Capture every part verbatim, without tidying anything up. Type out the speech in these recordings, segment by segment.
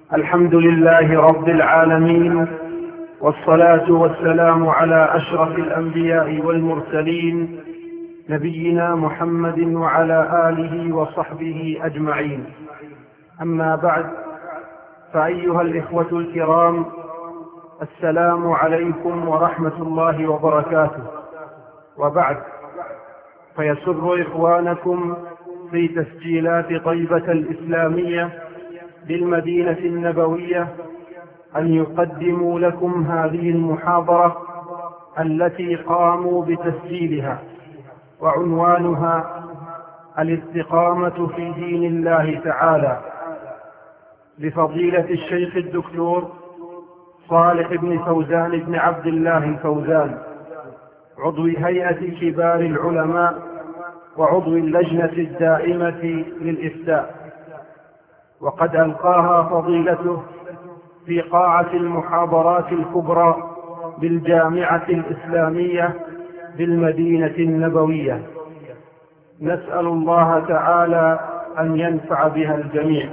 الحمد لله رب العالمين، والصلاة والسلام على أشرف الأنبياء والمرسلين، نبينا محمد وعلى آله وصحبه أجمعين. أما بعد، فأيها الإخوة الكرام، السلام عليكم ورحمة الله وبركاته. وبعد، فيسر إخوانكم في تسجيلات طيبة الإسلامية بالمدينة النبوية أن يقدموا لكم هذه المحاضرة التي قاموا بتسجيلها، وعنوانها الاستقامة في دين الله تعالى، لفضيلة الشيخ الدكتور صالح بن فوزان بن عبد الله الفوزان، عضو هيئة كبار العلماء وعضو اللجنة الدائمة للإفتاء. وقد ألقاها فضيلته في قاعة المحاضرات الكبرى بالجامعة الإسلامية بالمدينة النبوية. نسأل الله تعالى أن ينفع بها الجميع.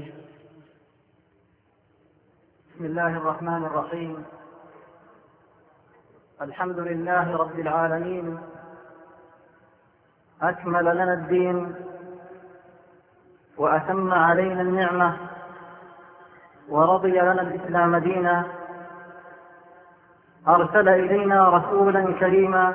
بسم الله الرحمن الرحيم. الحمد لله رب العالمين، أكمل لنا الدين وأتم علينا النعمة، ورضي لنا الإسلام دينا، أرسل إلينا رسولا كريما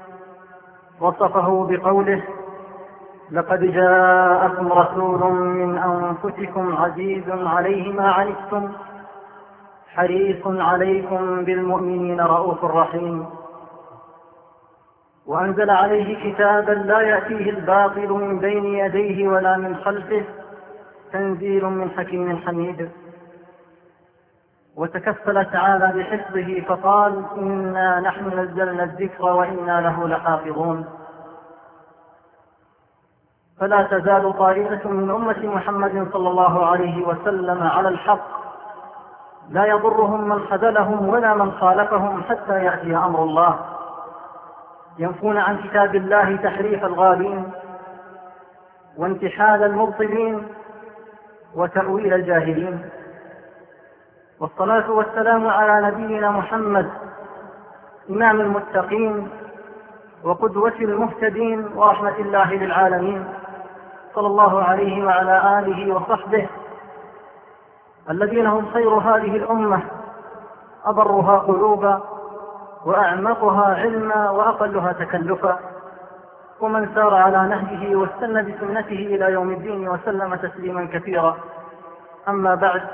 وصفه بقوله: لقد جاءكم رسول من أنفسكم عزيز عليه ما عنتم حريص عليكم بالمؤمنين رؤوف رحيم. وأنزل عليه كتابا لا يأتيه الباطل من بين يديه ولا من خلفه، تنزيل من حكيم حميد. وتكفل تعالى بحفظه فقال: إنا نحن نزلنا الذكر وإنا له لحافظون. فلا تزال طائفة من أمة محمد صلى الله عليه وسلم على الحق، لا يضرهم من خذلهم ولا من خالفهم حتى يأتي أمر الله، ينفون عن كتاب الله تحريف الغالين وانتحال المبطلين وتأويل الجاهلين. والصلاة والسلام على نبينا محمد، إمام المتقين وقدوة المهتدين ورحمة الله للعالمين، صلى الله عليه وعلى آله وصحبه الذين هم خير هذه الأمة، أبرها قلوبا وأعمقها علما وأقلها تكلفا، ومن سار على نهجه واستنى بسنته إلى يوم الدين وسلم تسليما كثيرا. أما بعد،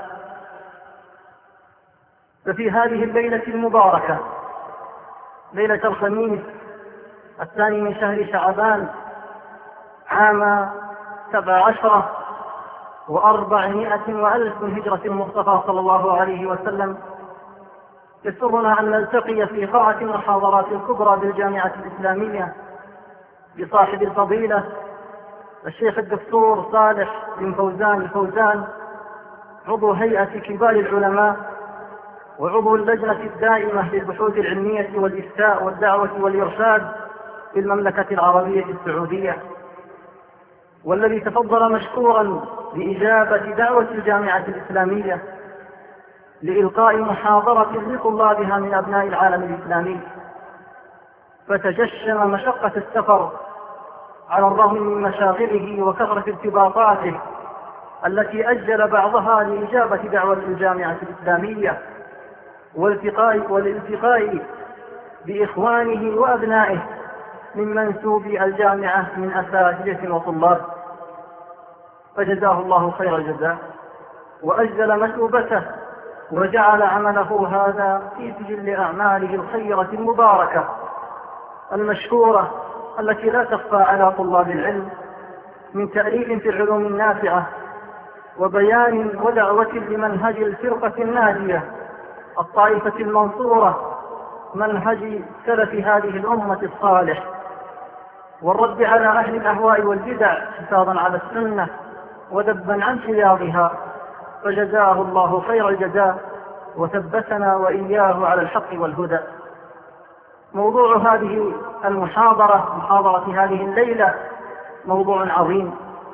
ففي هذه الليلة المباركة، ليلة الخميس الثاني من شهر شعبان عام سبع عشرة وأربعمائة وألف من هجرة المصطفى صلى الله عليه وسلم، يسرنا أن نلتقي في قاعة المحاضرات الكبرى بالجامعة الإسلامية بصاحب الفضيلة الشيخ الدكتور صالح بن فوزان الفوزان، عضو هيئة كبار العلماء وعضو اللجنة الدائمة للبحوث العلمية والإفتاء والدعوة والإرشاد في المملكة العربية السعودية، والذي تفضل مشكورا بإجابة دعوة الجامعة الإسلامية لإلقاء محاضرة لطلابها من أبناء العالم الإسلامي، فتجشم مشقة السفر على الرغم من مشاغله وكثرة ارتباطاته التي أجل بعضها لإجابة دعوة الجامعة الإسلامية والالتقاء والالتقاء بإخوانه وأبنائه من منسوبي الجامعة من أساتذة وطلاب، فجزاه الله خير الجزاء وأجزل مثوبته وجعل عمله هذا في سجل أعماله الخيرة المباركة المشكورة التي لا تخفى على طلاب العلم من تأليف في العلوم النافعة وبيان ودعوة لمنهج الفرقة الناجية الطائفة المنصورة، منهج سلف هذه الأمة الصالح، والرد على أهل الأهواء والبدع حفاظا على السنة ودبا عن حياضها، فجزاه الله خير الجزاء وثبتنا وإياه على الحق والهدى. موضوع هذه المحاضرة، محاضرة هذه الليلة، موضوع عظيم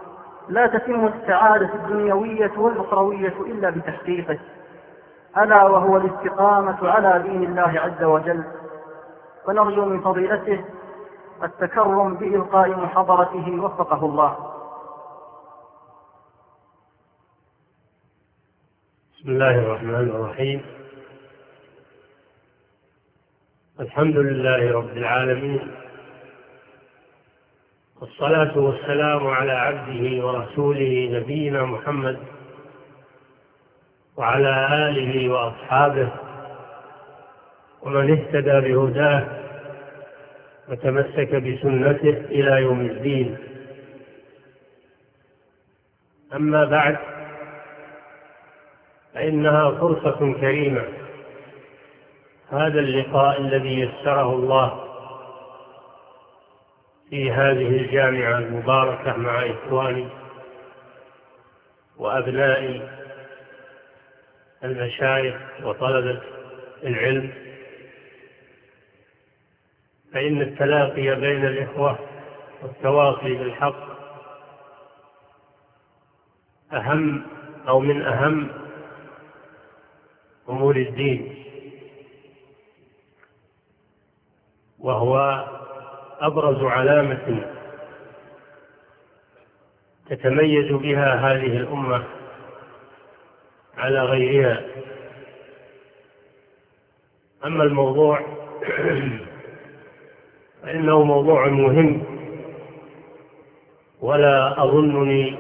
لا تتم السعادة الدنيوية والأخروية إلا بتحقيقه، ألا وهو الاستقامة على دين الله عز وجل. ونرجو من فضيلته التكرم بإلقاء محاضرته وفقه الله. بسم الله الرحمن الرحيم. الحمد لله رب العالمين، والصلاة والسلام على عبده ورسوله نبينا محمد وعلى آله وأصحابه ومن اهتدى بهداه وتمسك بسنته إلى يوم الدين. أما بعد، فإنها فرصة كريمة، هذا اللقاء الذي يسره الله في هذه الجامعة المباركة مع إخواني وأبنائي المشايخ وطلبة العلم، فإن التلاقي بين الإخوة والتواصي بالحق أهم أو من أهم أمور الدين، وهو أبرز علامة تتميز بها هذه الأمة على غيرها. أما الموضوع فإنه موضوع مهم، ولا أظنني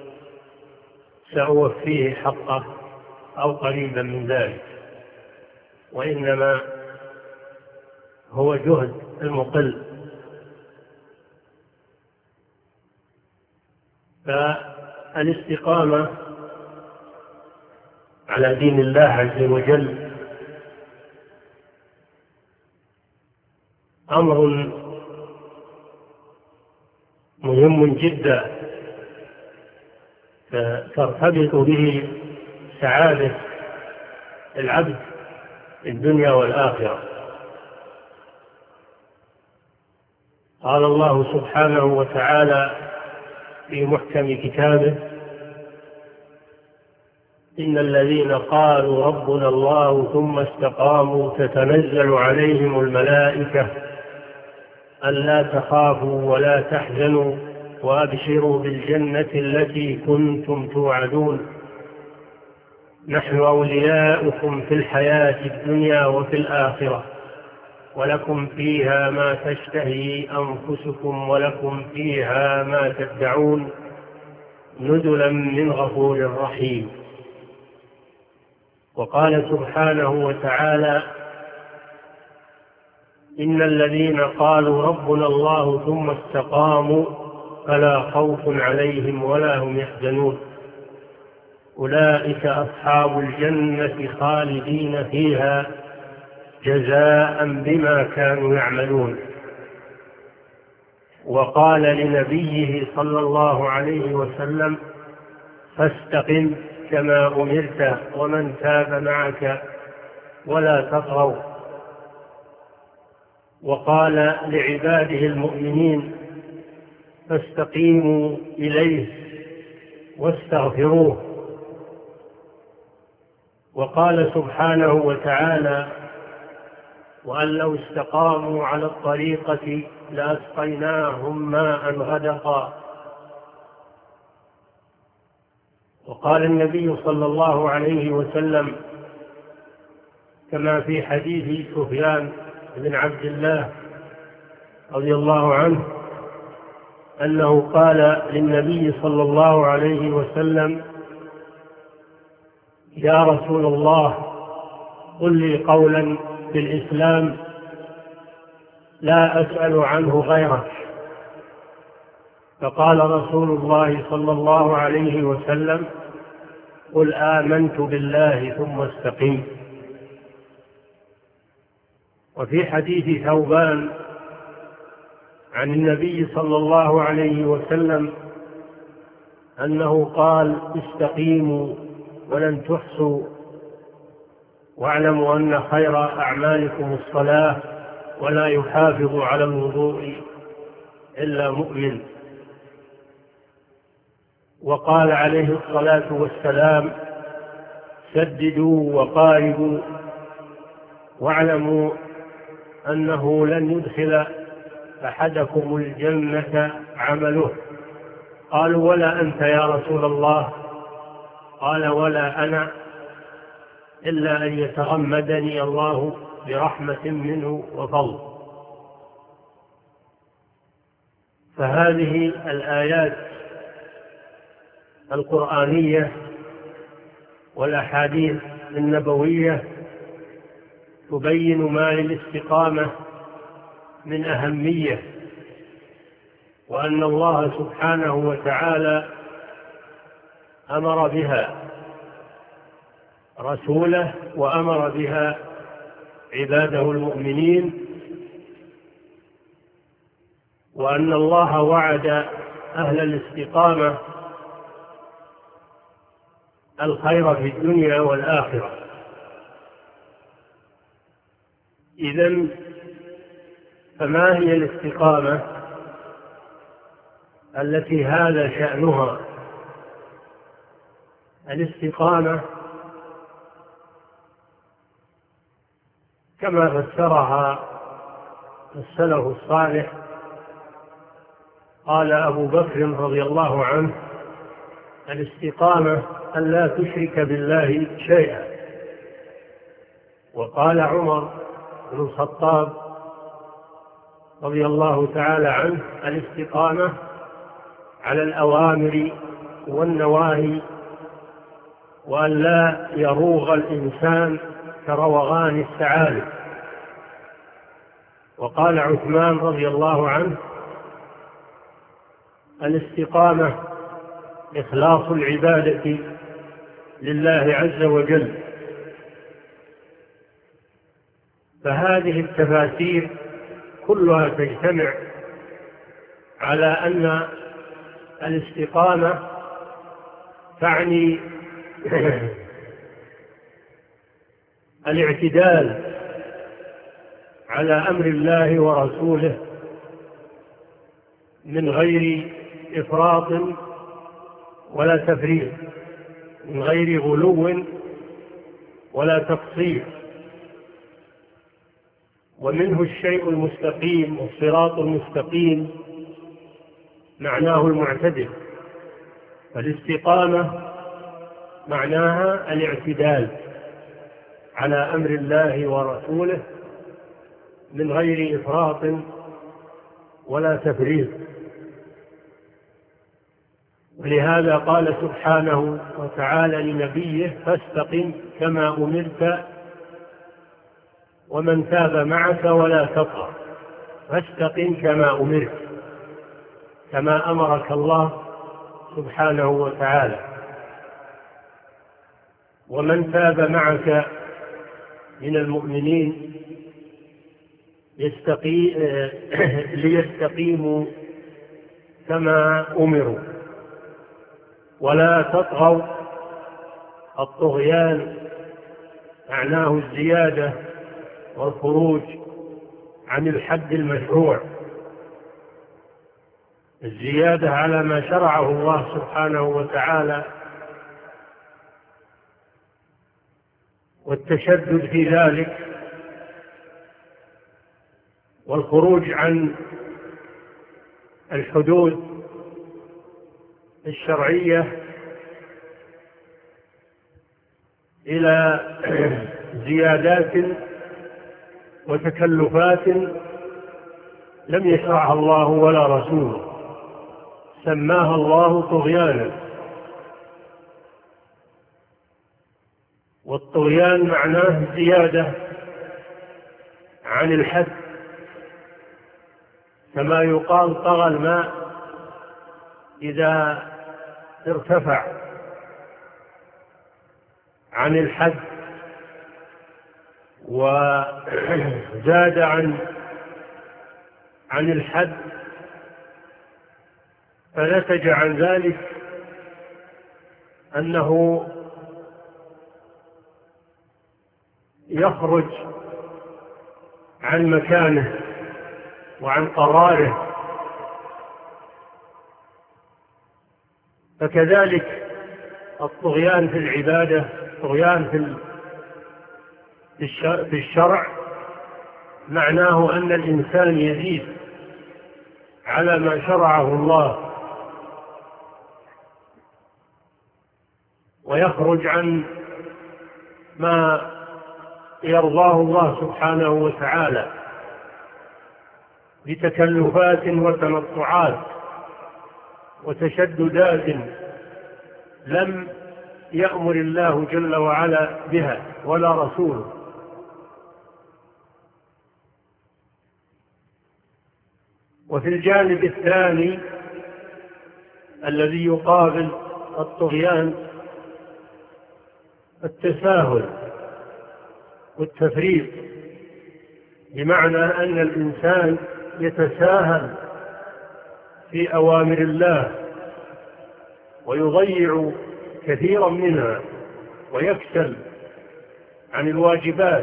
سأوفيه حقه أو قريبا من ذلك، وإنما هو جهد المقل. فالاستقامة على دين الله عز وجل أمر مهم جدا، فترتبط به سعادة العبد في الدنيا والآخرة. قال الله سبحانه وتعالى في محكم كتابه: إن الذين قالوا ربنا الله ثم استقاموا تتنزل عليهم الملائكة ألا تخافوا ولا تحزنوا وأبشروا بالجنة التي كنتم توعدون نحن أولياؤكم في الحياة الدنيا وفي الآخرة ولكم فيها ما تشتهي أنفسكم ولكم فيها ما تدعون نزلا من غفور رحيم. وقال سبحانه وتعالى: إن الذين قالوا ربنا الله ثم استقاموا فلا خوف عليهم ولا هم يحزنون أولئك أصحاب الجنة خالدين فيها جزاء بما كانوا يعملون. وقال لنبيه صلى الله عليه وسلم: فاستقم كما أمرت ومن تاب معك ولا تطغوا. وقال لعباده المؤمنين: فاستقيموا إليه واستغفروه. وقال سبحانه وتعالى: وأن لو استقاموا على الطريقة لأسقيناهم ماء غدقا. وقال النبي صلى الله عليه وسلم كما في حديث سفيان بن عبد الله رضي الله عنه أنه قال للنبي صلى الله عليه وسلم: يا رسول الله قل لي قولا في الإسلام لا أسأل عنه غيرك. فقال رسول الله صلى الله عليه وسلم: قل آمنت بالله ثم استقم. وفي حديث ثوبان عن النبي صلى الله عليه وسلم أنه قال: استقيموا ولن تحصوا واعلموا أن خير أعمالكم الصلاة ولا يحافظ على الوضوء إلا مؤمن. وقال عليه الصلاة والسلام: سددوا وقاربوا، واعلموا أنه لن يدخل أحدكم الجنة عمله. قالوا: ولا أنت يا رسول الله؟ قال: ولا أنا، إلا أن يتغمدني الله برحمة منه وفضل. فهذه الآيات القرآنية والأحاديث النبوية تبين ما للاستقامة من أهمية، وأن الله سبحانه وتعالى أمر بها رسوله وأمر بها عباده المؤمنين، وأن الله وعد أهل الاستقامة الخير في الدنيا والآخرة. إذن فما هي الاستقامة التي هذا شأنها؟ الاستقامة كما فسرها السلف الصالح، قال أبو بكر رضي الله عنه: الاستقامة أن لا تشرك بالله شيئا. وقال عمر بن الخطاب رضي الله تعالى عنه: الاستقامة على الأوامر والنواهي، وأن لا يروغ الإنسان كروغان الثعالب. وقال عثمان رضي الله عنه: الاستقامة إخلاص العبادة لله عز وجل. فهذه التفاسير كلها تجتمع على أن الاستقامة تعني الاعتدال على أمر الله ورسوله من غير إفراط ولا تفريط، من غير غلو ولا تقصير. ومنه الشيء المستقيم، والصراط المستقيم معناه المعتدل. فالاستقامة معناها الاعتدال على أمر الله ورسوله من غير إفراط ولا تفريط. ولهذا قال سبحانه وتعالى لنبيه: فاستقم كما أمرت ومن تاب معك ولا تطغى. فاستقم كما أمرت، كما أمرك الله سبحانه وتعالى. ومن تاب معك من المؤمنين يستقي... ليستقيموا كما أمروا ولا تطغوا. الطغيان معناه الزيادة والخروج عن الحد المشروع، الزيادة على ما شرعه الله سبحانه وتعالى، والتشدد في ذلك، والخروج عن الحدود الشرعية إلى زيادات وتكلفات لم يشرعها الله ولا رسوله، سماها الله طغيانا. والطغيان معناه زيادة عن الحد، كما يقال طغى الماء إذا ارتفع عن الحد وزاد عن عن الحد، فنتج عن ذلك أنه يخرج عن مكانه وعن قراره. فكذلك الطغيان في العبادة، الطغيان في الشرع، معناه أن الإنسان يزيد على ما شرعه الله ويخرج عن ما يرضاه الله سبحانه وتعالى بتكلفات وتنطعات وتشددات لم يأمر الله جل وعلا بها ولا رسوله. وفي الجانب الثاني الذي يقابل الطغيان التساهل والتفريط، بمعنى أن الإنسان يتساهل في أوامر الله ويضيع كثيرا منها ويكسل عن الواجبات،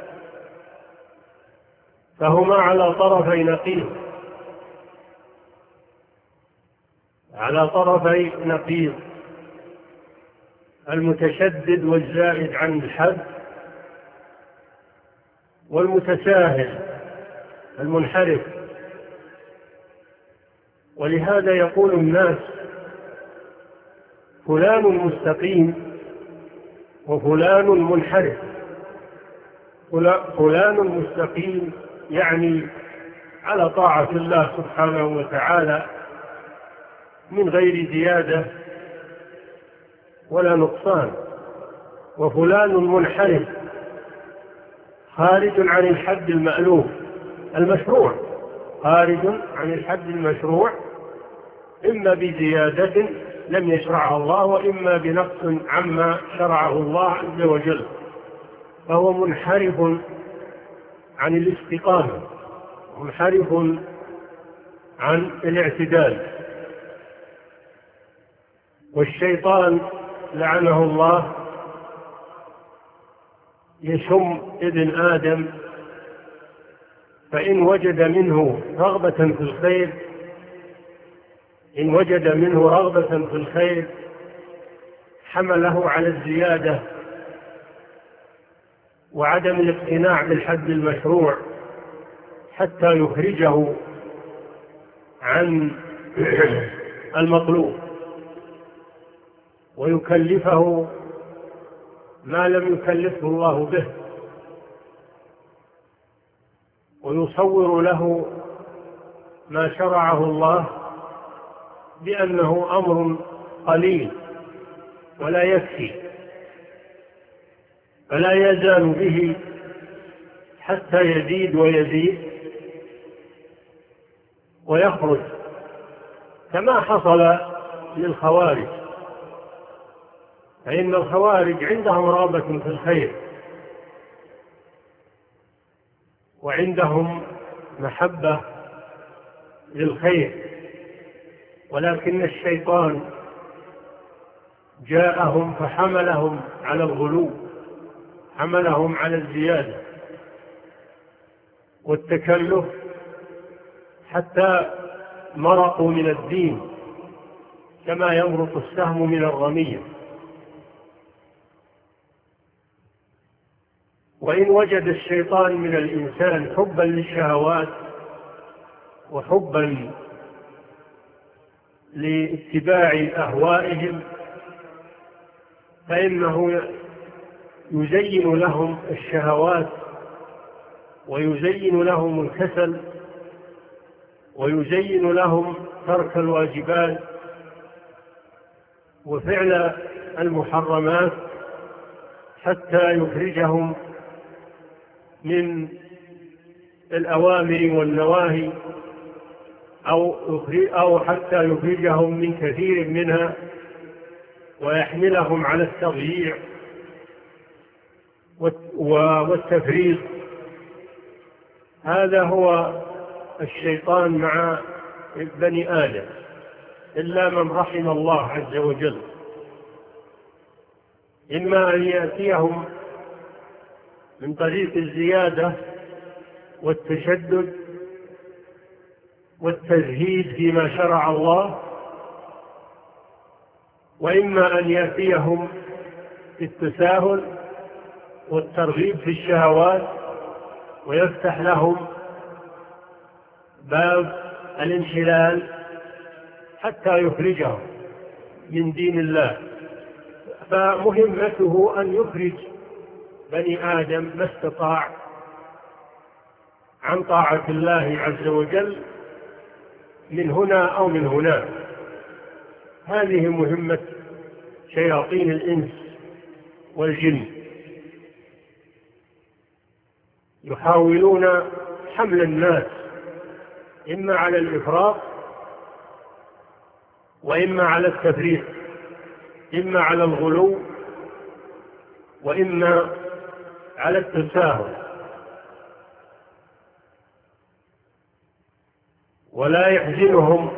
فهما على طرفي نقيض على طرفي نقيض المتشدد والزائد عن الحد، والمتساهل المنحرف. ولهذا يقول الناس فلان مستقيم وفلان منحرف. فلان مستقيم يعني على طاعة الله سبحانه وتعالى من غير زيادة ولا نقصان، وفلان منحرف خارج عن الحد المألوف المشروع، خارج عن الحد المشروع، إما بزيادة لم يشرعها الله وإما بنقص عما شرعه الله عز وجل، فهو منحرف عن الاستقامة، منحرف عن الاعتدال. والشيطان لعنه الله يشم ابن آدم، فإن وجد منه رغبة في الخير إن وجد منه رغبة في الخير حمله على الزيادة وعدم الاقتناع بالحد المشروع حتى يخرجه عن المطلوب ويكلفه ما لم يكلفه الله به، ويصور له ما شرعه الله بأنه أمر قليل ولا يكفي، فلا يزال به حتى يزيد ويزيد ويخرج، كما حصل للخوارج. فإن الخوارج عندهم رغبة في الخير وعندهم محبة للخير، ولكن الشيطان جاءهم فحملهم على الغلو، حملهم على الزيادة والتكلف حتى مرقوا من الدين كما يمرق السهم من الرمية. وإن وجد الشيطان من الإنسان حبا للشهوات وحبا لاتباع أهوائهم، فإنه يزين لهم الشهوات ويزين لهم الكسل ويزين لهم ترك الواجبات وفعل المحرمات حتى يخرجهم من الأوامر والنواهي أو, أو حتى يخرجهم من كثير منها ويحملهم على التضييع والتفريط. هذا هو الشيطان مع بني آدم، إلا من رحم الله عز وجل، إما أن يأتيهم من طريق الزيادة والتشدد والتزهيد فيما شرع الله، وإما أن يأتيهم بالتساهل والترغيب في الشهوات ويفتح لهم باب الانحلال حتى يخرجهم من دين الله. فمهمته أن يخرج بني آدم ما استطاع عن طاعة الله عز وجل من هنا أو من هناك. هذه مهمة شياطين الإنس والجن، يحاولون حمل الناس إما على الإفراط وإما على التفريط، إما على الغلو وإما على التساهل، ولا يحزنهم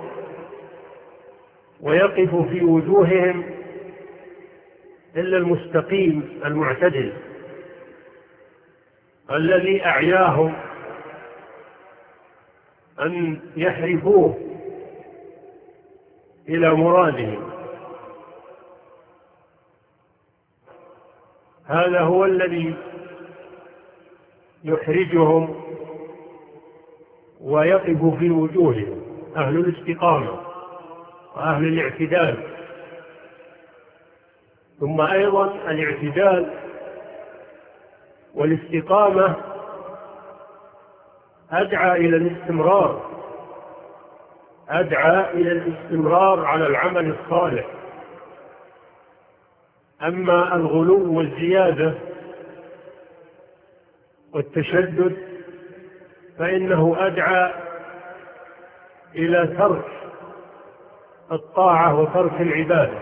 ويقف في وجوههم إلا المستقيم المعتدل الذي أعياهم أن يحرفوه إلى مرادهم. هذا هو الذي يحرجهم ويقف في وجوههم أهل الاستقامة وأهل الاعتدال. ثم أيضا الاعتدال والاستقامة أدعى إلى الاستمرار، أدعى إلى الاستمرار على العمل الصالح. أما الغلو والزيادة والتشدد فإنه أدعى إلى ترك الطاعة وترك العبادة،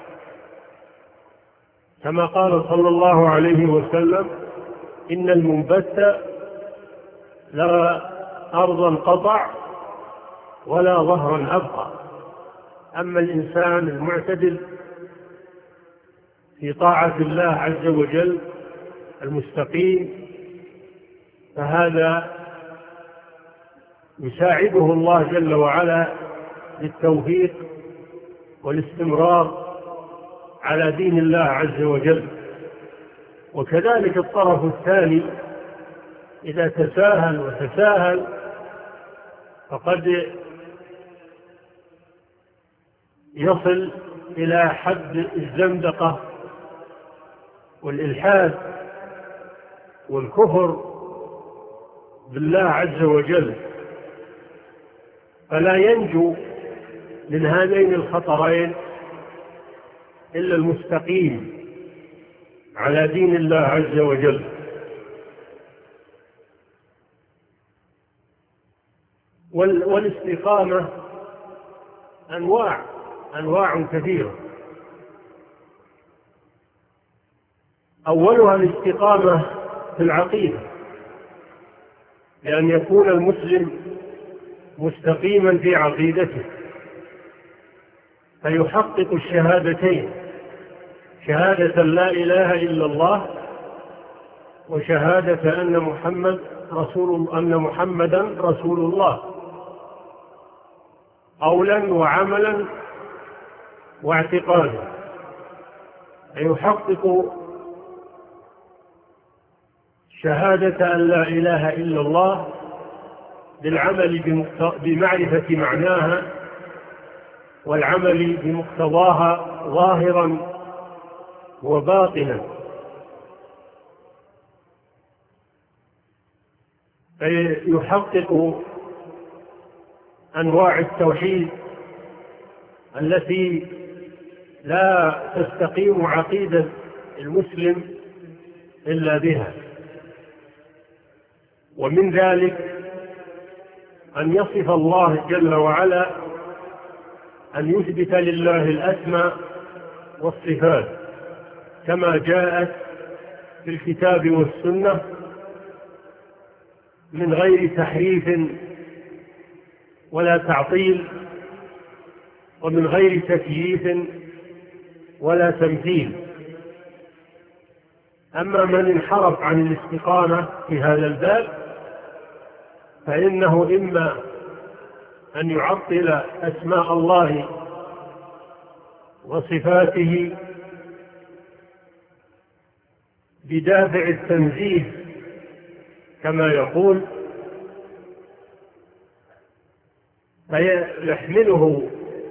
كما قال صلى الله عليه وسلم: إن المنبت لا أرضا قطع ولا ظهرا أبقى. أما الإنسان المعتدل في طاعة الله عز وجل المستقيم فهذا يساعده الله جل وعلا للتوفيق والاستمرار على دين الله عز وجل. وكذلك الطرف الثاني إذا تساهل وتساهل فقد يصل إلى حد الزندقة والإلحاد والكفر بالله عز وجل، فلا ينجو من هذين الخطرين إلا المستقيم على دين الله عز وجل. والاستقامة أنواع أنواع كثيرة. أولها الاستقامة في العقيدة، لأن يكون المسلم مستقيما في عقيدته فيحقق الشهادتين: شهادة لا إله إلا الله وشهادة أن محمد رسول أن محمدا رسول الله، قولا وعملا واعتقادا. فيحقق شهادة أن لا إله إلا الله بالعمل بمعرفة معناها والعمل بمقتضاها ظاهرا وباطنا. فيحقق أنواع التوحيد التي لا تستقيم عقيدة المسلم إلا بها. ومن ذلك أن يصف الله جل وعلا، أن يثبت لله الأسماء والصفات كما جاءت في الكتاب والسنة من غير تحريف ولا تعطيل، ومن غير تكييف ولا تمثيل. أما من انحرف عن الاستقامة في هذا الباب فإنه إما أن يعطل أسماء الله وصفاته بدافع التنزيه كما يقول، فيحمله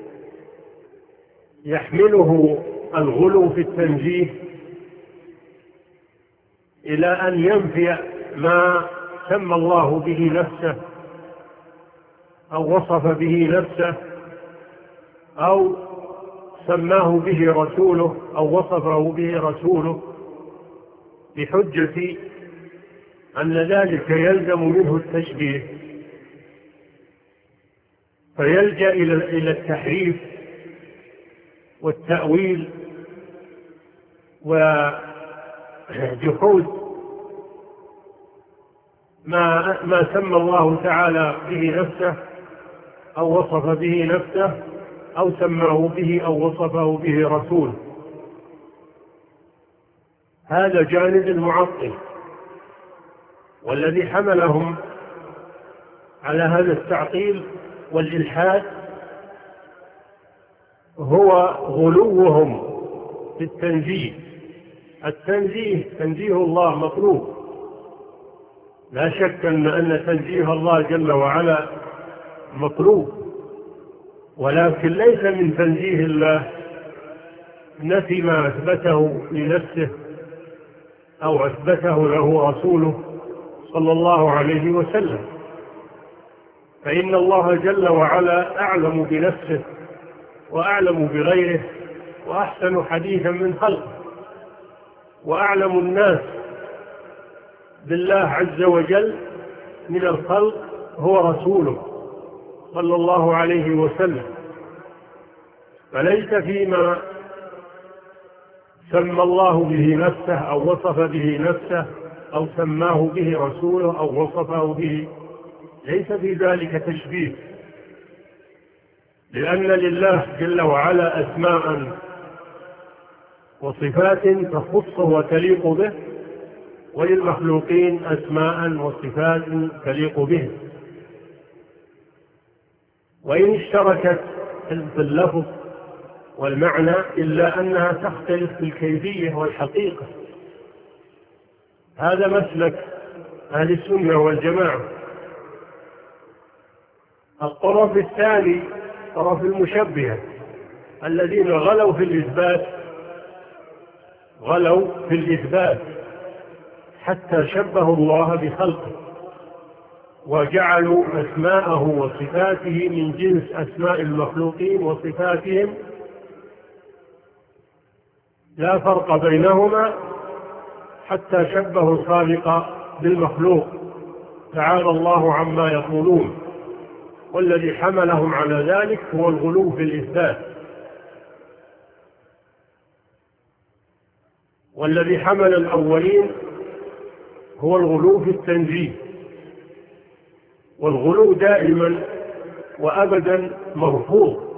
يحمله الغلو في التنزيه إلى أن ينفي ما سمى الله به نفسه أو وصف به نفسه أو سماه به رسوله أو وصفه به رسوله، بحجة أن ذلك يلزم منه التشبيه، فيلجأ إلى التحريف والتأويل وجحود ما ما سمى الله تعالى به نفسه أو وصف به نفسه أو سماه به أو وصفه به رسوله. هذا جانب المعطل، والذي حملهم على هذا التعطيل والإلحاد هو غلوهم في التنزيه. التنزيه تنزيه الله مطلوب، لا شك أن أن تنزيه الله جل وعلا مطلوب، ولكن ليس من تنزيه الله نفي ما أثبته لنفسه أو أثبته له رسوله صلى الله عليه وسلم، فإن الله جل وعلا أعلم بنفسه وأعلم بغيره وأحسن حديثا من خلقه، وأعلم الناس بالله عز وجل من الخلق هو رسوله صلى الله عليه وسلم. فليس فيما سمى الله به نفسه أو وصف به نفسه أو سماه به رسوله أو وصفه به، ليس في ذلك تشبيه، لأن لله جل وعلا أسماء وصفات تخصه وتليق به، وللمخلوقين أسماء وصفات تليق به، وإن اشتركت في اللفظ والمعنى إلا أنها تختلف في الكيفية والحقيقة. هذا مسلك أهل السنة والجماعة. الطرف الثاني طرف المشبهة الذين غلوا في الإثبات غلوا في الإثبات حتى شبهوا الله بخلقه، وجعلوا أسماءه وصفاته من جنس أسماء المخلوقين وصفاتهم، لا فرق بينهما، حتى شبهوا الخالق بالمخلوق، تعالى الله عما يقولون. والذي حملهم على ذلك هو الغلو في الإثبات، والذي حمل الأولين هو الغلو في التنزيه. والغلو دائما وأبدا مرفوض،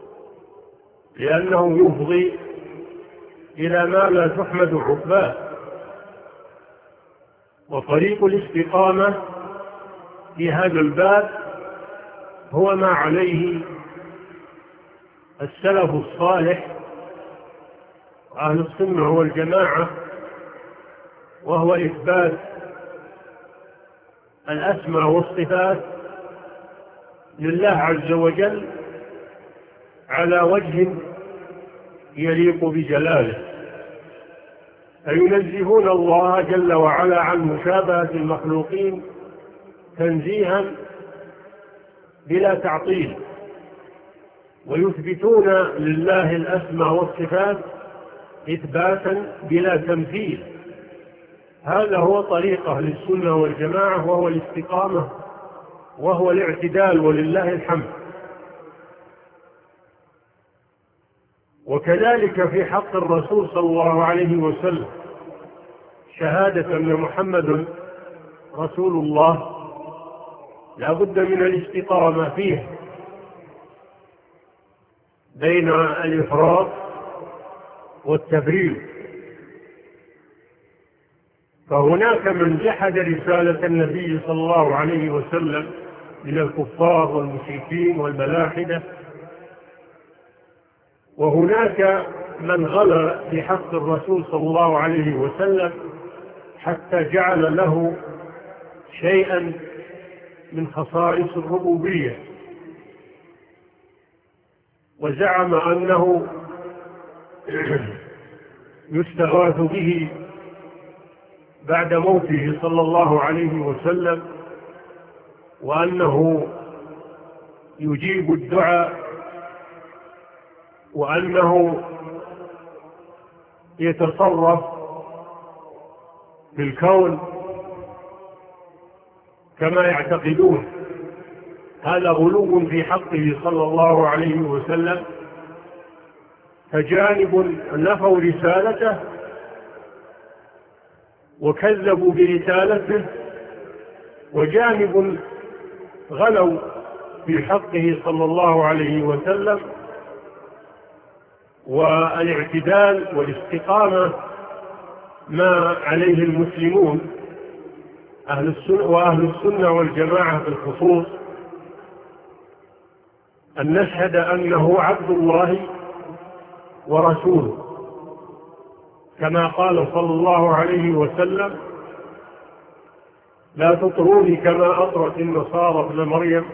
لأنه يفضي إلى ما لا تحمد عقباه. وطريق الاستقامة في هذا الباب هو ما عليه السلف الصالح أهل السنة والجماعة، وهو إثبات الأسماء والصفات لله عز وجل على وجه يليق بجلاله، فينزهون الله جل وعلا عن مشابهة المخلوقين تنزيها بلا تعطيل، ويثبتون لله الأسماء والصفات إثباتا بلا تمثيل. هذا هو طريق أهل السنة والجماعة، وهو الاستقامة وهو الاعتدال، ولله الحمد. وكذلك في حق الرسول صلى الله عليه وسلم شهادة أن محمد رسول الله لا بد من الاستقامة فيه بين الإفراط والتبرير. فهناك من جحد رسالة النبي صلى الله عليه وسلم من الكفار والمشركين والملاحدة، وهناك من غلا في حق الرسول صلى الله عليه وسلم حتى جعل له شيئا من خصائص الربوبية، وزعم أنه يستغاث به بعد موته صلى الله عليه وسلم، وأنه يجيب الدعاء، وأنه يتصرف في الكون كما يعتقدون. هذا غلو في حقه صلى الله عليه وسلم، فجانب نفوا رسالته وكذبوا برسالته، وجانب غلوا في حقه صلى الله عليه وسلم. والاعتدال والاستقامة ما عليه المسلمون أهل السنة وأهل السنة والجماعة بالخصوص، أن نشهد أنه عبد الله ورسوله، كما قال صلى الله عليه وسلم: لا تطروني كما أطرت النصارى ابن مريم،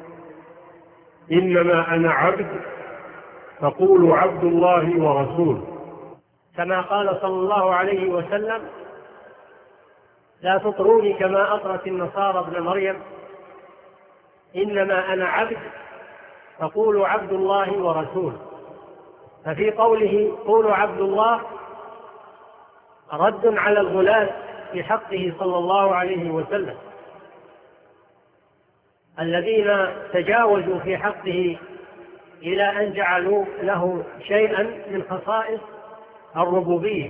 إنما أنا عبد فقولوا عبد الله ورسوله. كما قال صلى الله عليه وسلم: لا تطروني كما أطرت النصارى ابن مريم، إنما أنا عبد فقولوا عبد الله ورسوله. ففي قوله قولوا عبد الله رد على الغلاة في حقه صلى الله عليه وسلم الذين تجاوزوا في حقه إلى أن جعلوا له شيئا من خصائص الربوبية،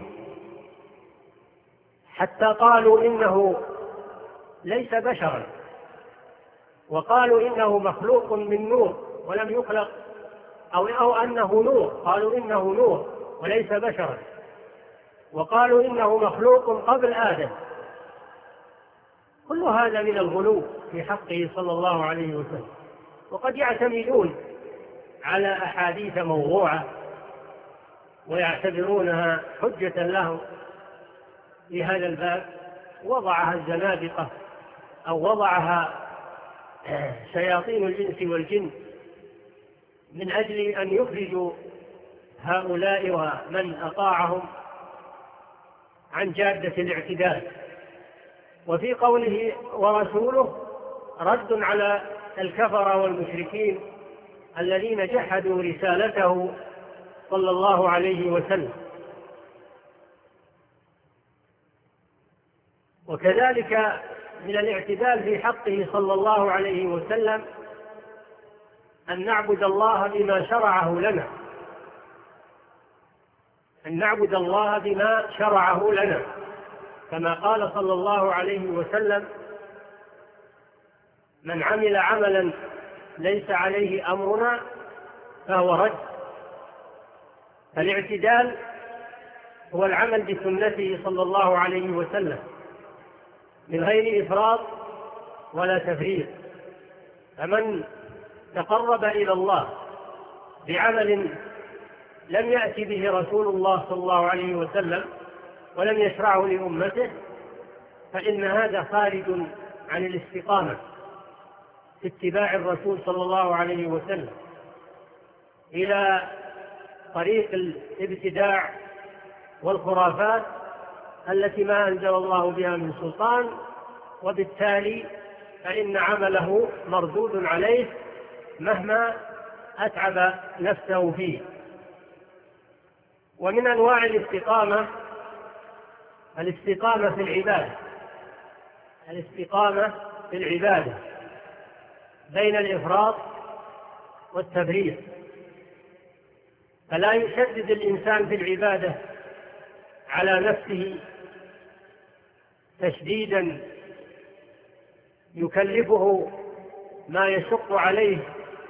حتى قالوا إنه ليس بشرا، وقالوا إنه مخلوق من نور ولم يخلق، أو, أو أنه نور، قالوا إنه نور وليس بشرا، وقالوا إنه مخلوق قبل آدم. كل هذا من الغلو في حقه صلى الله عليه وسلم. وقد يعتمدون على أحاديث موضوعة ويعتبرونها حجة لهم في هذا الباب، وضعها الزنادقة أو وضعها شياطين الإنس والجن من أجل أن يخرجوا هؤلاء ومن أطاعهم عن جادة الاعتدال. وفي قوله ورسوله رد على الكفر والمشركين الذين جحدوا رسالته صلى الله عليه وسلم. وكذلك من الاعتدال في حقه صلى الله عليه وسلم أن نعبد الله بما شرعه لنا، أن نعبد الله بما شرعه لنا، كما قال صلى الله عليه وسلم: من عمل عملا ليس عليه أمرنا فهو رد. فالاعتدال هو العمل بسنته صلى الله عليه وسلم من غير إفراط ولا تفريط. فمن تقرب إلى الله بعمل لم يأتي به رسول الله صلى الله عليه وسلم ولم يشرعه لأمته فإن هذا خارج عن الاستقامة في اتباع الرسول صلى الله عليه وسلم إلى طريق الابتداع والخرافات التي ما أنزل الله بها من سلطان، وبالتالي فإن عمله مردود عليه مهما أتعب نفسه فيه. ومن أنواع الاستقامة الاستقامة في العبادة الاستقامة في العبادة بين الإفراط والتفريط، فلا يشدد الإنسان في العبادة على نفسه تشديدا يكلفه ما يشق عليه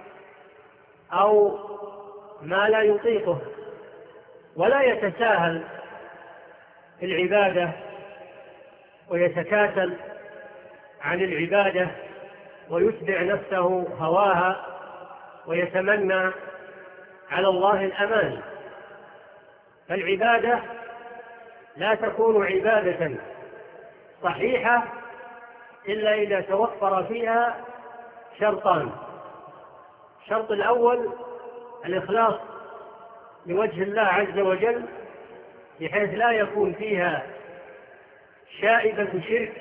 أو ما لا يطيقه، ولا يتساهل في العبادة ويتكاسل عن العبادة ويتبع نفسه هواها ويتمنى على الله الأماني. فالعبادة لا تكون عبادة صحيحة إلا إذا توفر فيها شرطان: الشرط الأول الإخلاص لوجه الله عز وجل، بحيث لا يكون فيها شائبة شرك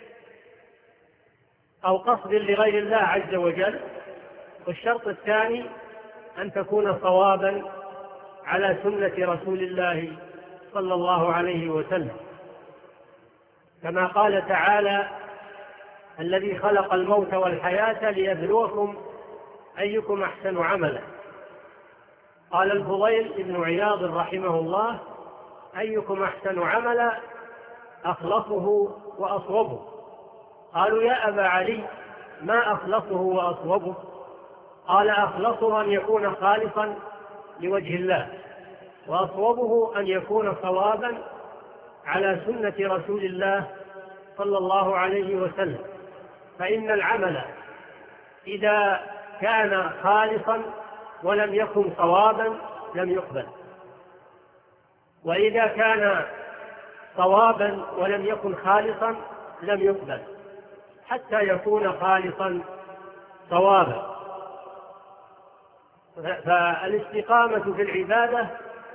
أو قصد لغير الله عز وجل. والشرط الثاني أن تكون صوابا على سنة رسول الله صلى الله عليه وسلم، كما قال تعالى: الذي خلق الموت والحياة ليبلوكم أيكم أحسن عملا. قال الفضيل بن عياض رحمه الله: أيكم أحسن عملا أخلصه وأصوبه. قالوا: يا أبا علي، ما أخلصه وأصوبه؟ قال: أخلصه أن يكون خالصا لوجه الله، وأصوبه أن يكون صوابا على سنة رسول الله صلى الله عليه وسلم. فإن العمل إذا كان خالصا ولم يكن صوابا لم يقبل، وإذا كان صوابا ولم يكن خالصا لم يقبل، حتى يكون خالصا صوابا. فالاستقامة في العبادة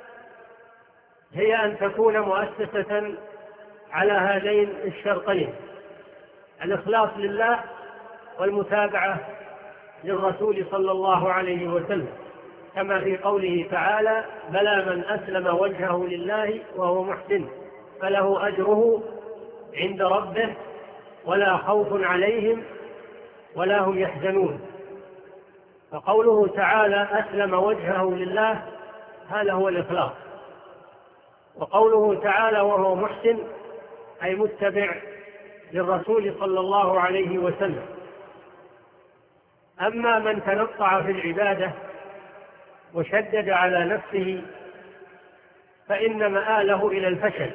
هي أن تكون مؤسسة على هذين الشرطين: الإخلاص لله والمتابعة للرسول صلى الله عليه وسلم، كما في قوله تعالى: بلى من أسلم وجهه لله وهو محسن فله أجره عند ربه ولا خوف عليهم ولا هم يحزنون. فقوله تعالى أسلم وجهه لله هذا هو الإخلاص، وقوله تعالى وهو محسن أي متبع للرسول صلى الله عليه وسلم. أما من تنطع في العبادة وشدد على نفسه فإن مآله إلى الفشل.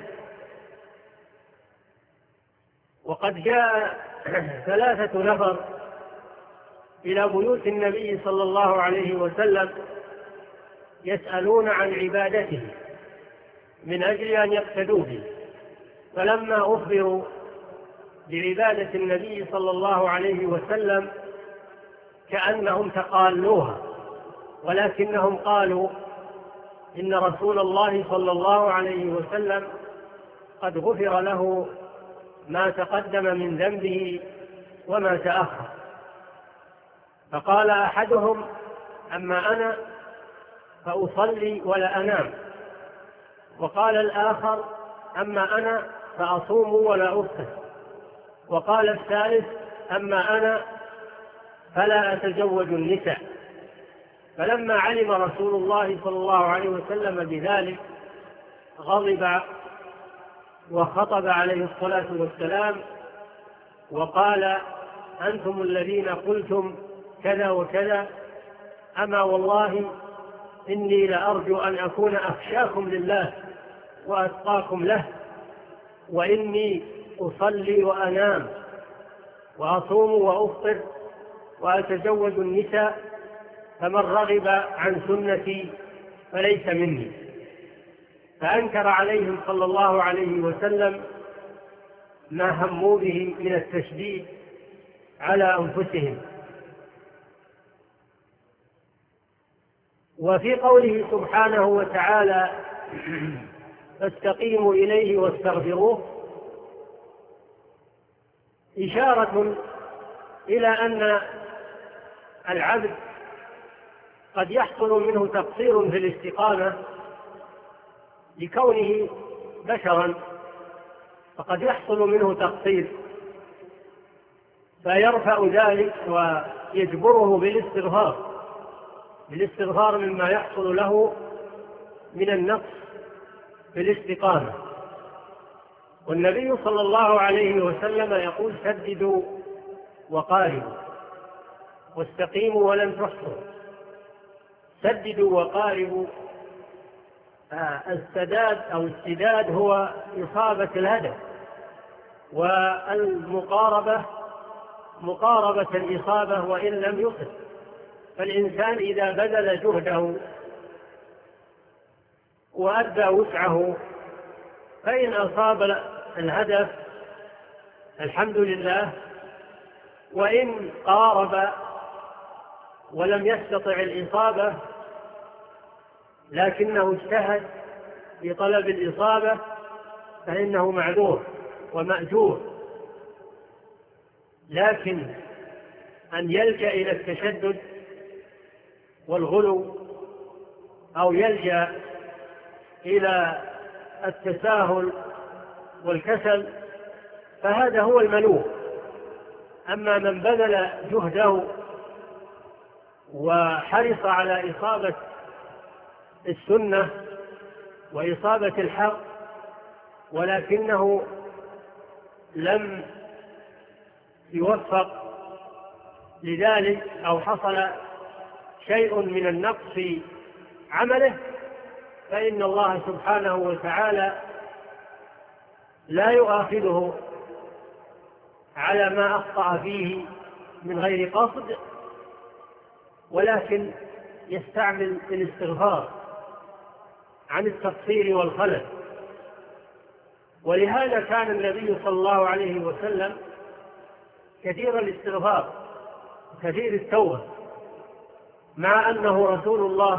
وقد جاء ثلاثة نفر إلى بيوت النبي صلى الله عليه وسلم يسألون عن عبادته من أجل أن يقتدوا به، فلما أخبروا بعبادة النبي صلى الله عليه وسلم كأنهم تقالوها، ولكنهم قالوا إن رسول الله صلى الله عليه وسلم قد غفر له ما تقدم من ذنبه وما تأخر. فقال أحدهم: أما أنا فأصلي ولا أنام. وقال الآخر: أما أنا فأصوم ولا أفطر. وقال الثالث: أما أنا فلا أتزوج النساء. فلما علم رسول الله صلى الله عليه وسلم بذلك غضب وخطب عليه الصلاة والسلام وقال: أنتم الذين قلتم كذا وكذا، أما والله إني لأرجو أن أكون أخشاكم لله وأتقاكم له، وإني أصلي وأنام وأصوم وأفطر وأتزوج النساء، فمن رغب عن سنتي فليس مني. فأنكر عليهم صلى الله عليه وسلم ما هموا به من التشديد على أنفسهم. وفي قوله سبحانه وتعالى: فاستقيموا إليه واستغفروه، إشارة إلى أن العبد قد يحصل منه تقصير في الاستقامة لكونه بشرا، فقد يحصل منه تقصير فيرفع ذلك ويجبره بالاستغفار بالاستغفار مما يحصل له من النقص في الاستقامة. والنبي صلى الله عليه وسلم يقول: سددوا وقاربوا واستقيموا ولن تحصوا. سددوا وقاربوا، السداد أو السداد هو إصابة الهدف، والمقاربة مقاربة الإصابة وإن لم يصب. فالإنسان إذا بذل جهده وأدى وسعه، فإن أصاب الهدف الحمد لله، وإن قارب ولم يستطع الإصابة لكنه اجتهد في طلب الإصابة فإنه معذور ومأجور. لكن أن يلجأ إلى التشدد والغلو أو يلجأ إلى التساهل والكسل فهذا هو المنوب. أما من بذل جهده وحرص على إصابة السنة وإصابة الحق ولكنه لم يوفق لذلك أو حصل شيء من النقص في عمله، فإن الله سبحانه وتعالى لا يؤاخذه على ما أخطأ فيه من غير قصد، ولكن يستعمل الاستغفار عن التقصير والخلل. ولهذا كان النبي صلى الله عليه وسلم كثير الاستغفار كثير التوبة، مع أنه رسول الله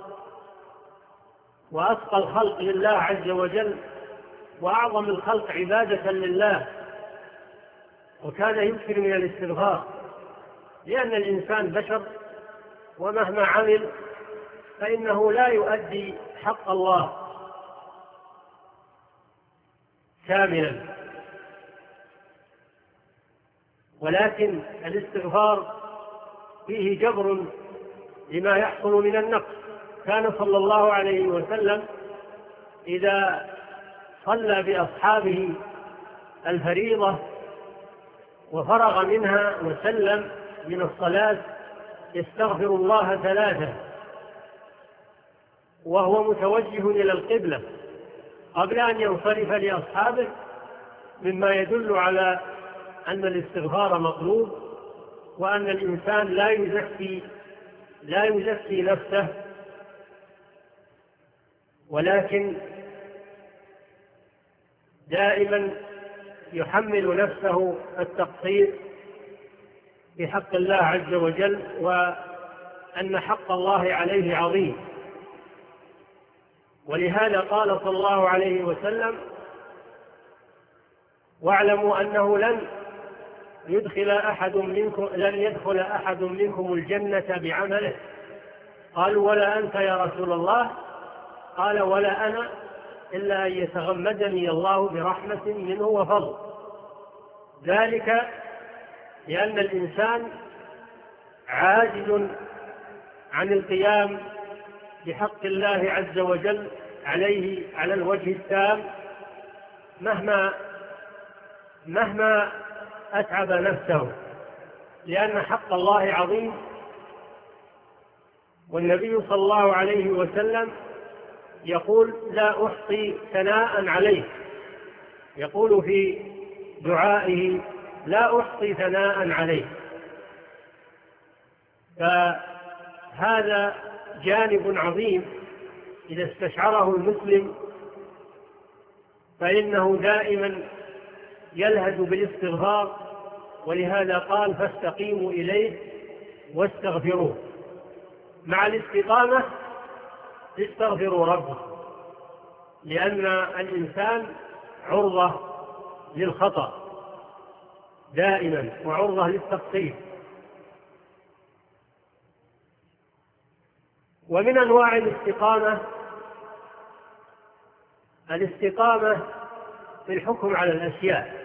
وأتقى الخلق لله عز وجل وأعظم الخلق عبادة لله، وكان يكثر من الاستغفار، لأن الإنسان بشر ومهما عمل فإنه لا يؤدي حق الله كاملا. ولكن الاستغفار فيه جبر لما يحصل من النقص. كان صلى الله عليه وسلم إذا صلى بأصحابه الفريضة وفرغ منها وسلم من الصلاة يستغفر الله ثلاثة وهو متوجه إلى القبلة قبل أن ينصرف لأصحابه، مما يدل على أن الاستغفار مطلوب، وأن الإنسان لا يزكي لا يزكي نفسه، ولكن دائما يحمل نفسه التقصير في حق الله عز وجل، وأن حق الله عليه عظيم. ولهذا قال صلى الله عليه وسلم: واعلموا أنه لن يدخل أحد منكم لن يدخل أحد منكم الجنة بعمله. قالوا: ولا أنت يا رسول الله؟ قال: ولا أنا، إلا أن يتغمدني الله برحمة منه وفضل. ذلك لأن الإنسان عاجز عن القيام بحق الله عز وجل عليه على الوجه التام مهما مهما أتعب نفسه، لأن حق الله عظيم. والنبي صلى الله عليه وسلم يقول: لا أحصي ثناء عليه، يقول في دعائه: لا أحصي ثناء عليه. فهذا جانب عظيم إذا استشعره المسلم فإنه دائما يلهج بالاستغفار، ولهذا قال: فاستقيموا إليه واستغفروه. مع الاستقامة استغفروا ربكم، لأن الإنسان عرضة للخطأ دائما وعرضة للتقصير. ومن أنواع الاستقامة الاستقامة في الحكم على الأشياء،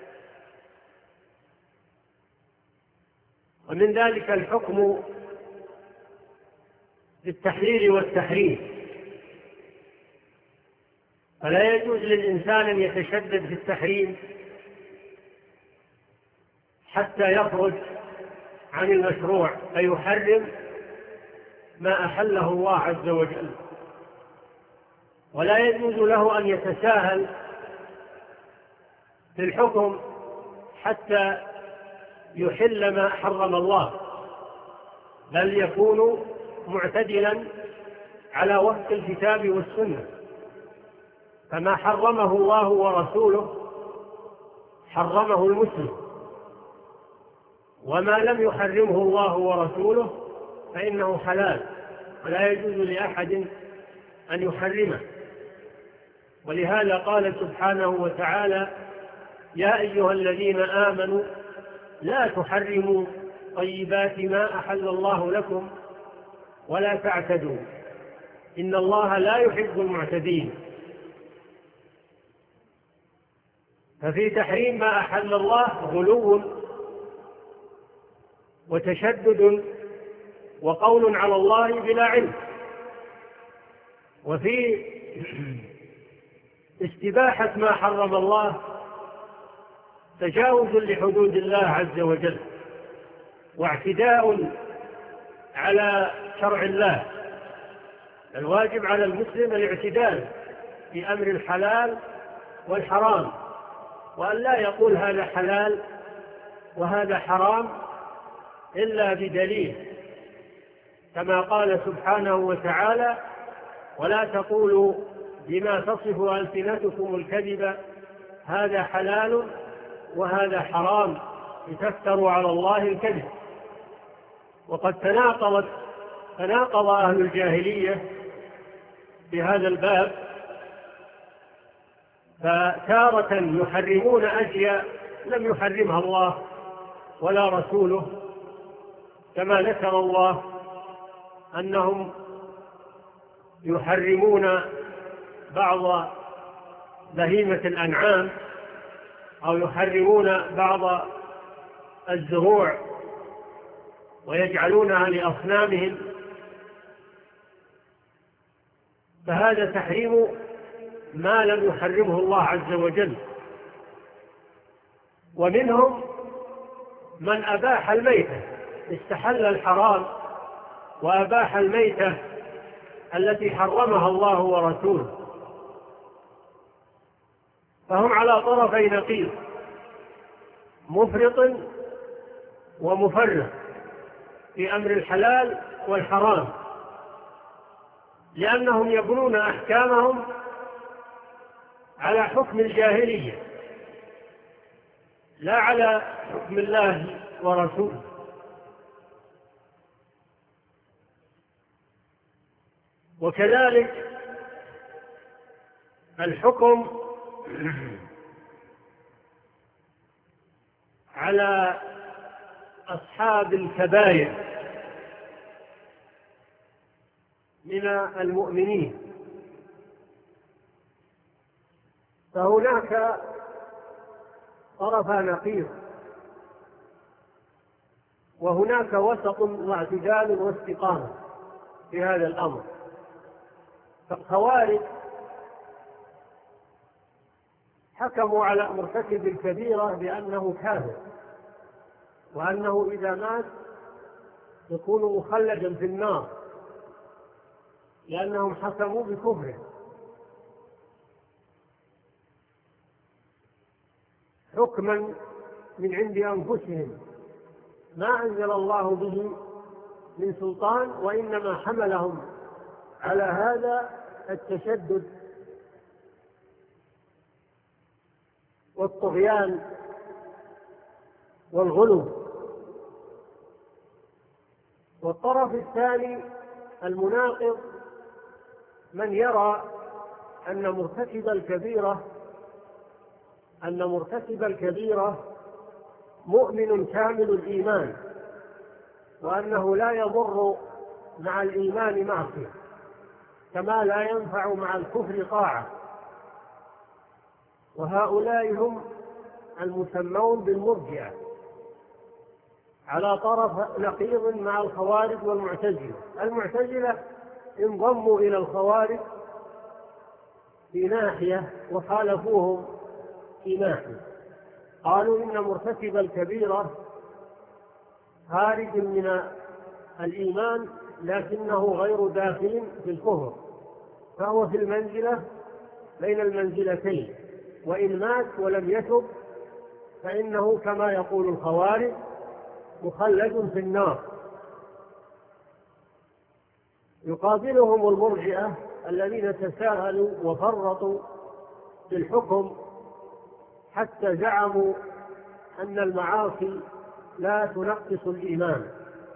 ومن ذلك الحكم بالتحليل والتحريم. فلا يجوز للإنسان أن يتشدد في التحريم حتى يخرج عن المشروع فيحرم ما أحله الله عز وجل، ولا يجوز له أن يتساهل في الحكم حتى يحل ما حرم الله، بل يكون معتدلا على وفق الكتاب والسنة، فما حرمه الله ورسوله حرمه المسلم، وما لم يحرمه الله ورسوله فإنه حلال ولا يجوز لأحد أن يحرمه. ولهذا قال سبحانه وتعالى: يا أيها الذين آمنوا لا تحرموا طيبات ما أحل الله لكم ولا تعتدوا إن الله لا يحب المعتدين. ففي تحريم ما أحل الله غلو وتشدد وقول على الله بلا علم، وفي استباحة ما حرم الله تجاوز لحدود الله عز وجل واعتداء على شرع الله. الواجب على المسلم الاعتدال في أمر الحلال والحرام، وأن لا يقول هذا حلال وهذا حرام إلا بدليل، كما قال سبحانه وتعالى: ولا تقولوا بما تصف ألسنتكم الكذب هذا حلال وهذا حرام لتفتروا على الله الكذب. وقد تناقضت تناقض أهل الجاهلية بهذا الباب، فتارة يحرمون أشياء لم يحرمها الله ولا رسوله، كما ذكر الله أنهم يحرمون بعض بهيمة الأنعام أو يحرمون بعض الزروع ويجعلونها لأصنامهم، فهذا تحريم ما لم يحرمه الله عز وجل. ومنهم من أباح الميتة، استحل الحرام وأباح الميتة التي حرمها الله ورسوله، فهم على طرفي نقيض، مفرط ومفرط في أمر الحلال والحرام، لأنهم يبنون أحكامهم على حكم الجاهلية لا على حكم الله ورسوله. وكذلك الحكم على أصحاب الكبائر من المؤمنين، فهناك طرف نقيض، وهناك وسط واعتدال واستقامة في هذا الأمر. فالخوارج حكموا على مرتكب الكبيرة بأنه كافر، وأنه إذا مات يكون مخلدا في النار، لأنهم حكموا بكفره حكما من عند أنفسهم ما أنزل الله به من سلطان، وإنما حملهم على هذا التشدد والطغيان والغلو. والطرف الثاني المناقض من يرى أن مرتكب الكبيرة أن مرتكب الكبيرة مؤمن كامل الإيمان، وأنه لا يضر مع الإيمان معصية كما لا ينفع مع الكفر طاعة. وهؤلاء هم المسمون بالمرجئة، على طرف نقيض مع الخوارج والمعتزلة. المعتزلة انضموا إلى الخوارج في ناحية وخالفوهم في ناحية، قالوا إن مرتكب الكبيرة خارج من الإيمان لكنه غير داخل في الكفر، فهو في المنزلة بين المنزلتين، وإن مات ولم يتب فإنه كما يقول الخوارج مخلد في النار. يقابلهم المرجئة الذين تساهلوا وفرطوا في الحكم حتى زعموا أن المعاصي لا تنقص الإيمان،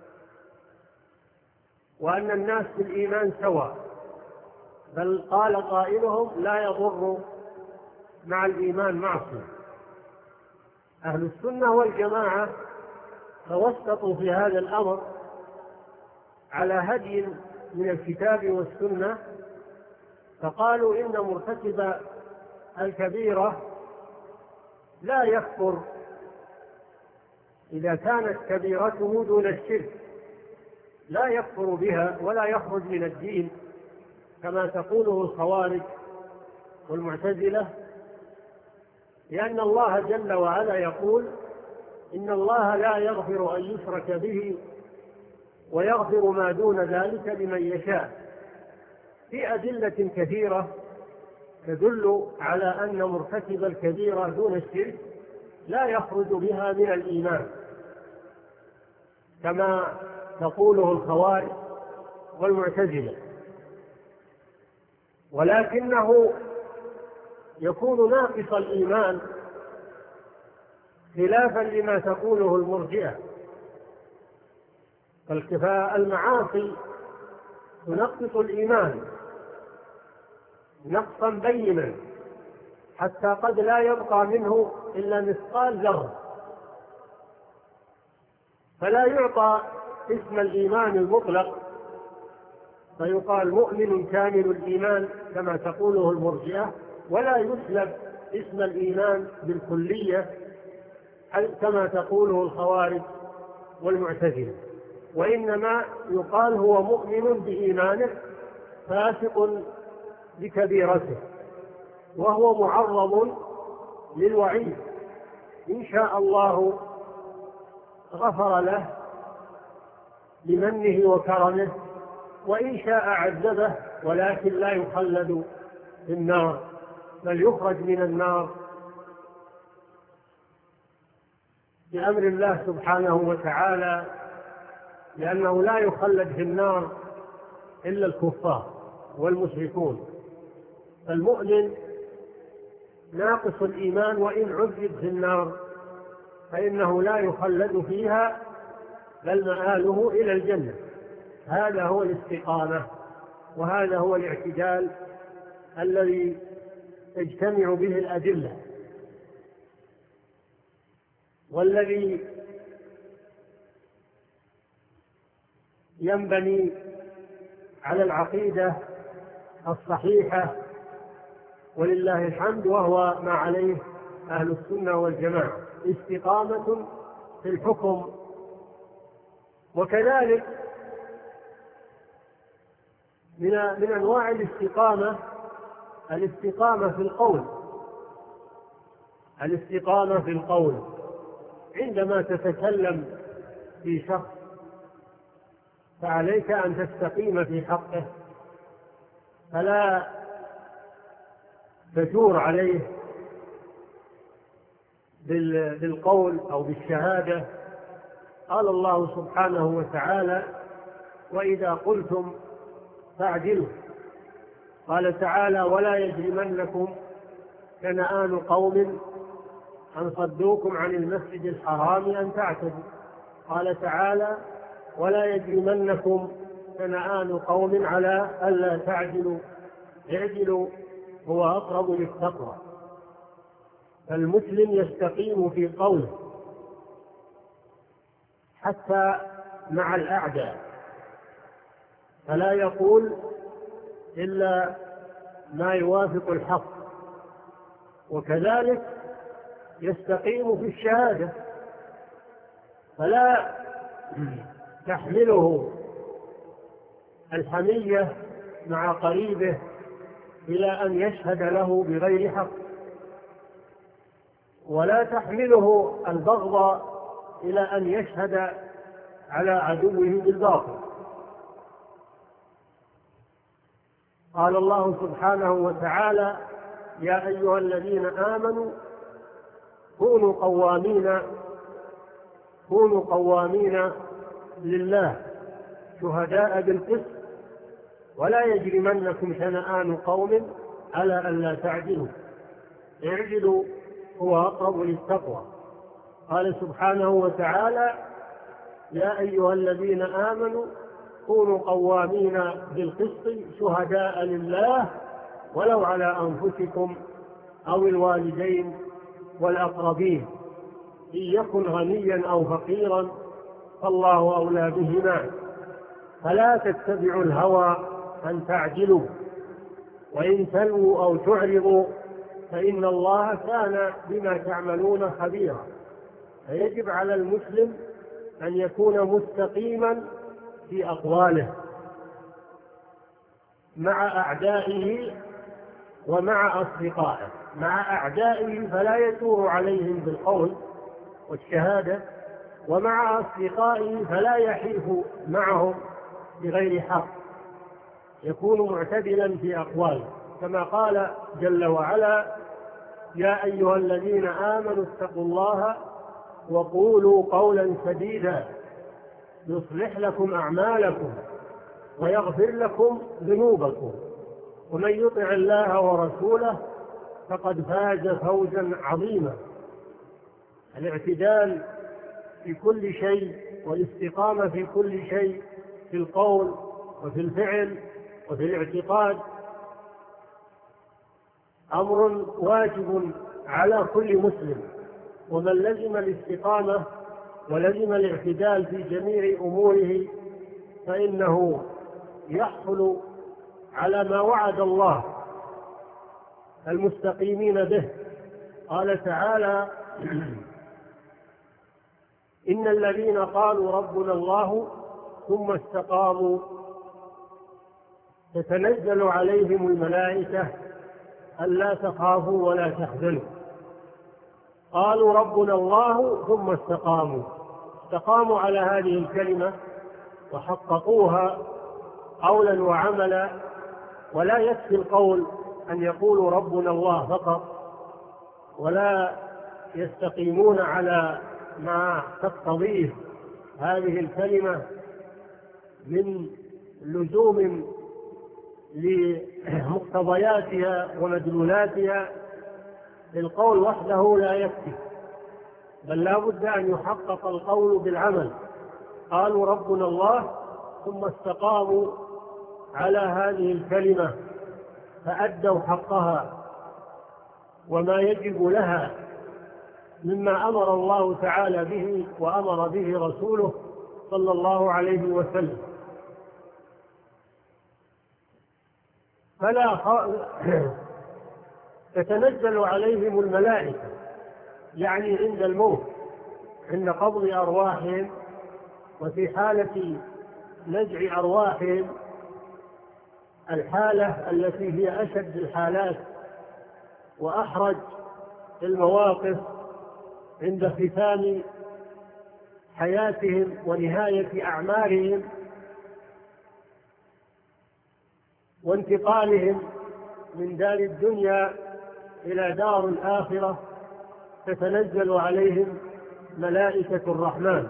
وأن الناس في الإيمان سواء، بل قال قائلهم لا يضر مع الإيمان معصية. أهل السنة والجماعة توسطوا في هذا الأمر على هدي من الكتاب والسنة، فقالوا إن مرتكب الكبيرة لا يكفر إذا كانت كبيرته دون الشرك، لا يكفر بها ولا يخرج من الدين كما تقوله الخوارج والمعتزلة، لأن الله جل وعلا يقول إن الله لا يغفر أن يشرك به ويغفر ما دون ذلك لمن يشاء، في أدلة كثيرة تدل على أن مرتكب الكبيرة دون الشرك لا يخرج بها من الإيمان كما تقوله الخوارج والمعتزلة، ولكنه يكون ناقص الإيمان خلافا لما تقوله المرجئة. فالمعاصي تنقص الإيمان نقصا بينا حتى قد لا يبقى منه إلا مثقال ذرة، فلا يعطى اسم الإيمان المطلق فيقال مؤمن كامل الإيمان كما تقوله المرجئة، ولا يسلب اسم الإيمان بالكلية كما تقوله الخوارج والمعتزلة، وإنما يقال هو مؤمن بإيمانه فاسق بكبيرته، وهو معرض للوعيد، إن شاء الله غفر له بمنه وكرمه، وإن شاء عذبه ولكن لا يخلد في النار بل يخرج من النار بأمر الله سبحانه وتعالى، لأنه لا يخلد في النار إلا الكفار والمشركون. المؤمن ناقص الإيمان وإن عذب في النار فإنه لا يخلد فيها بل مآله إلى الجنة. هذا هو الاستقامة، وهذا هو الاعتدال الذي تجتمع به الأدلة، والذي ينبني على العقيدة الصحيحة ولله الحمد، وهو ما عليه أهل السنة والجماعة، استقامة في الحكم. وكذلك من من أنواع الاستقامة الاستقامة في القول الاستقامة في القول عندما تتكلم في شخص فعليك أن تستقيم في حقه، فلا تجور عليه بالقول أو بالشهادة. قال الله سبحانه وتعالى وإذا قلتم فاعدلوا. قال تعالى ولا يجرمنكم شنآن قوم أن صدوكم عن المسجد الحرام أن تعتدوا. قال تعالى ولا يجرمنكم شنآن قوم على ألا تعدلوا اعدلوا هو أقرب للتقوى. فالمسلم يستقيم في قوله حتى مع الأعداء، فلا يقول إلا ما يوافق الحق، وكذلك يستقيم في الشهادة، فلا تحمله الحمية مع قريبه إلى أن يشهد له بغير حق، ولا تحمله البغض إلى أن يشهد على عدوه بالباطل. قال الله سبحانه وتعالى يا أيها الذين آمنوا كونوا قوامين كونوا قوامين لله شهداء بالقسط ولا يجرمنكم شنآن قوم على ألا تعدلوا اعدلوا هو أقرب للتقوى. قال سبحانه وتعالى يا أيها الذين آمنوا كونوا قوامين بالقسط شهداء لله ولو على أنفسكم أو الوالدين والأقربين إن يكن غنيا أو فقيرا فالله أولى بهما فلا تتبعوا الهوى أن تعدلوا وإن تلووا أو تعرضوا فإن الله كان بما تعملون خبيرا. فيجب على المسلم أن يكون مستقيما في أقواله مع أعدائه ومع أصدقائه. مع أعدائه فلا يثور عليهم بالقول والشهادة، ومع أصدقائه فلا يحيف معهم بغير حق، يكون معتدلا في أقواله كما قال جل وعلا يا أيها الذين آمنوا اتقوا الله وقولوا قولا سديدا يصلح لكم أعمالكم ويغفر لكم ذنوبكم ومن يطع الله ورسوله فقد فاز فوزا عظيما. الاعتدال في كل شيء والاستقامة في كل شيء في القول وفي الفعل وفي الاعتقاد أمر واجب على كل مسلم، ومن لزم الاستقامة ولزم الاعتدال في جميع أموره فإنه يحصل على ما وعد الله المستقيمين به. قال تعالى إن الذين قالوا ربنا الله ثم استقاموا تتنزل عليهم الملائكة ألا تخافوا ولا تحزنوا. قالوا ربنا الله ثم استقاموا، استقاموا على هذه الكلمة وحققوها قولا وعملا. ولا يكفي القول أن يقولوا ربنا الله فقط ولا يستقيمون على ما تقتضيه هذه الكلمة من لزوم لمقتضياتها ومدلولاتها. القول وحده لا يكفي، بل لا بد أن يحقق القول بالعمل. قالوا ربنا الله ثم استقاموا على هذه الكلمة فأدوا حقها وما يجب لها مما أمر الله تعالى به وأمر به رسوله صلى الله عليه وسلم. فلا خ... تتنزل عليهم الملائكة، يعني عند الموت، عند قبض أرواحهم وفي حالة نزع أرواحهم، الحالة التي هي أشد الحالات وأحرج المواقف عند ختام حياتهم ونهاية أعمارهم وانتقالهم من دار الدنيا إلى دار الآخرة، تتنزل عليهم ملائكة الرحمن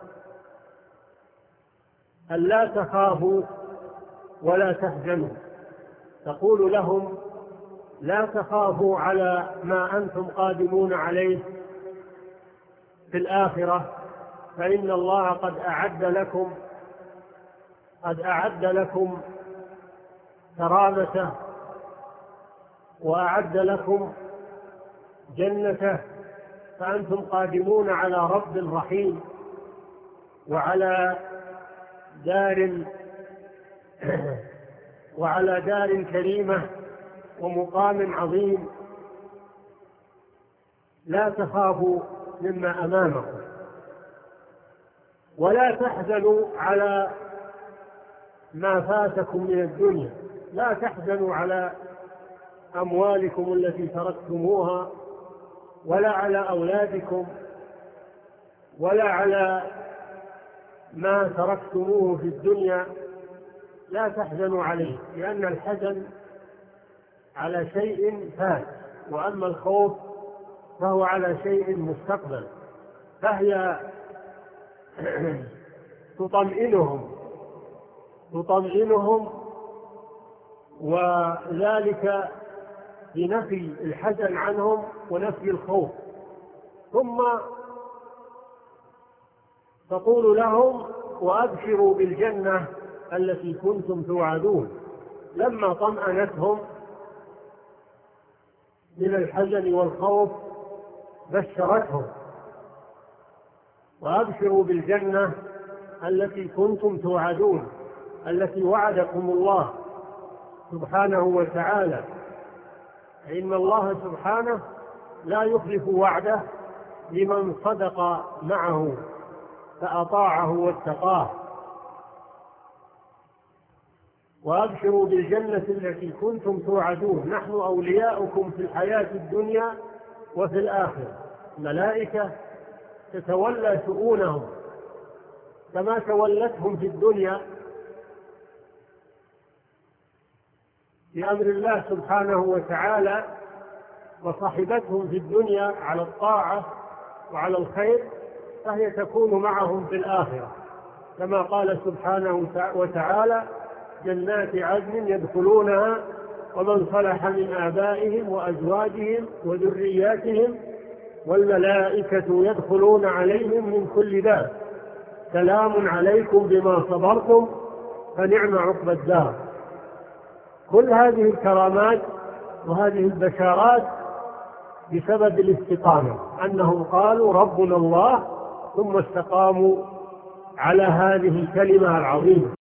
ألا تخافوا ولا تحزنوا، تقول لهم لا تخافوا على ما أنتم قادمون عليه في الآخرة، فإن الله قد أعد لكم قد أعد لكم كرامته وأعد لكم جنته، فأنتم قادمون على رب رحيم وعلى دار وعلى دار كريمة ومقام عظيم. لا تخافوا مما أمامكم ولا تحزنوا على ما فاتكم من الدنيا، لا تحزنوا على أموالكم التي تركتموها ولا على أولادكم ولا على ما تركتموه في الدنيا، لا تحزنوا عليه، لأن الحزن على شيء فات، وأما الخوف فهو على شيء مستقبل، فهي تطمئنهم تطمئنهم وذلك بنفي الحزن عنهم ونفي الخوف. ثم تقول لهم وأبشروا بالجنة التي كنتم توعدون، لما طمأنتهم من الحزن والخوف بشرتهم وأبشروا بالجنة التي كنتم توعدون، التي وعدكم الله سبحانه وتعالى، إن الله سبحانه لا يخلف وعده لمن صدق معه فأطاعه واتقاه. وأبشروا بالجنة التي كنتم توعدون، نحن أولياؤكم في الحياة الدنيا وفي الآخرة. الملائكة تتولى شؤونهم كما تولتهم في الدنيا بأمر الله سبحانه وتعالى، وصحبتهم في الدنيا على الطاعة وعلى الخير، فهي تكون معهم في الآخرة كما قال سبحانه وتعالى: جنات عدن يدخلونها ومن صلح من آبائهم وأزواجهم وذرياتهم والملائكة يدخلون عليهم من كل باب سلام عليكم بما صبرتم فنعم عقبى الدار. كل هذه الكرامات وهذه البشارات بسبب الاستقامة، أنهم قالوا ربنا الله ثم استقاموا على هذه الكلمة العظيمة.